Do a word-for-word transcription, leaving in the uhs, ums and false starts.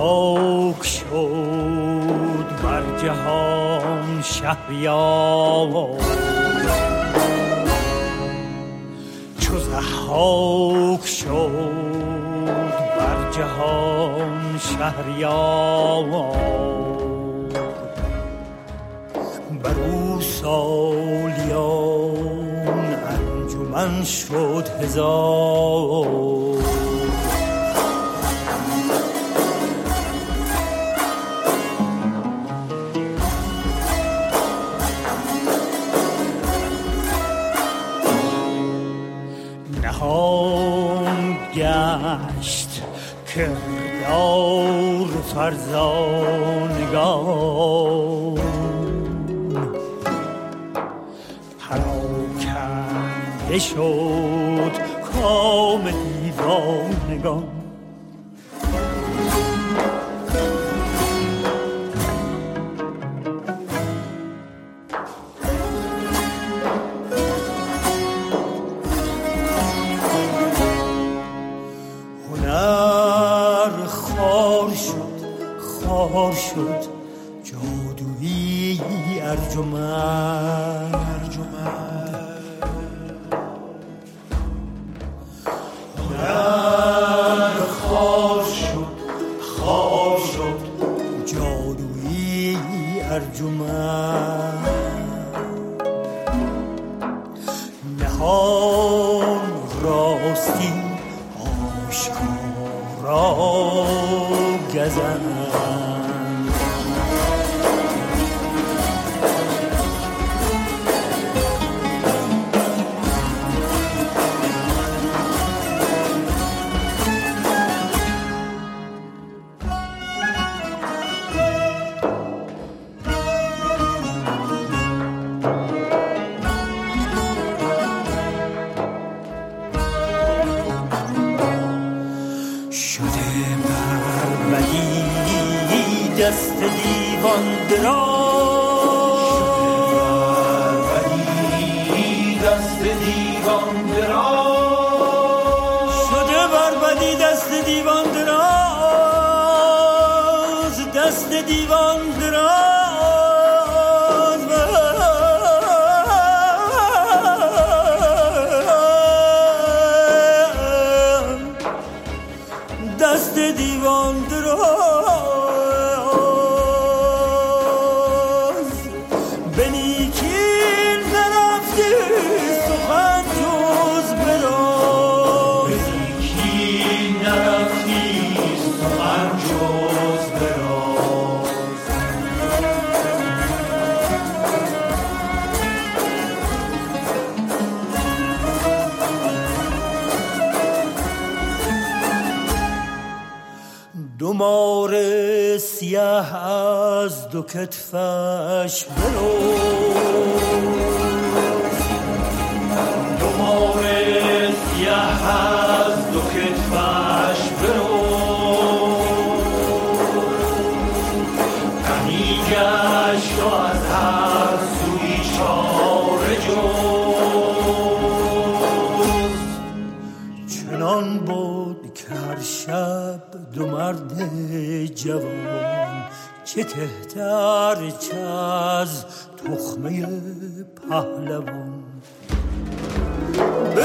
ضحاک شد بر جهان شهریار، چو ضحاک شد بر جهان شهریار، بر او سالیان انجمن شد هزار. نهان گشت کردار فرزانگان، پراکنده شد کام دیوانگان. خار شد جادویی ارجمند، هنر خار شد خار شد جادویی ارجمند، نهان راستی آشکارا گزند. دست دیوان دراز، دست دیوان دراز شده بر بدی، دست دیوان دراز، دست دیوان دراز، دست دیوان دراز. دو مار سیاه از دو کتفش بروز، دو مار سیاه از دو کتفش بروز، غمی گشت و از هر سوی چاره جست. چنان بود که هر شب دو مرد جوان چه کهتر چه از تخمه پهلوان،